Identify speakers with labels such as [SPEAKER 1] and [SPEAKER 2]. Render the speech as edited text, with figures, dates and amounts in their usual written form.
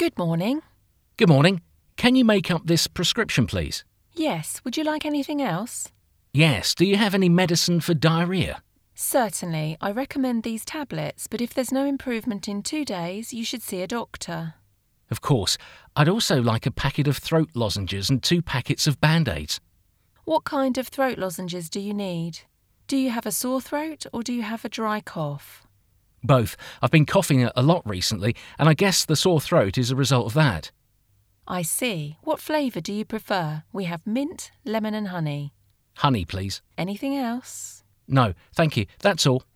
[SPEAKER 1] Good morning.
[SPEAKER 2] Good morning. Can you make up this prescription, please?
[SPEAKER 1] Yes, would you like anything else?
[SPEAKER 2] Yes. Do you have any medicine for diarrhoea?
[SPEAKER 1] Certainly, I recommend these tablets, but if there's no improvement in 2 days, you should see a doctor.
[SPEAKER 2] Of course. I'd also like a packet of throat lozenges and 2 packets of Band-Aids.
[SPEAKER 1] What kind of throat lozenges do you need? Do you have a sore throat or do you have a dry cough?
[SPEAKER 2] Both. I've been coughing a lot recently, and I guess the sore throat is a result of that.
[SPEAKER 1] I see. What flavour do you prefer? We have mint, lemon and honey.
[SPEAKER 2] Honey, please.
[SPEAKER 1] Anything else?
[SPEAKER 2] No, thank you. That's all.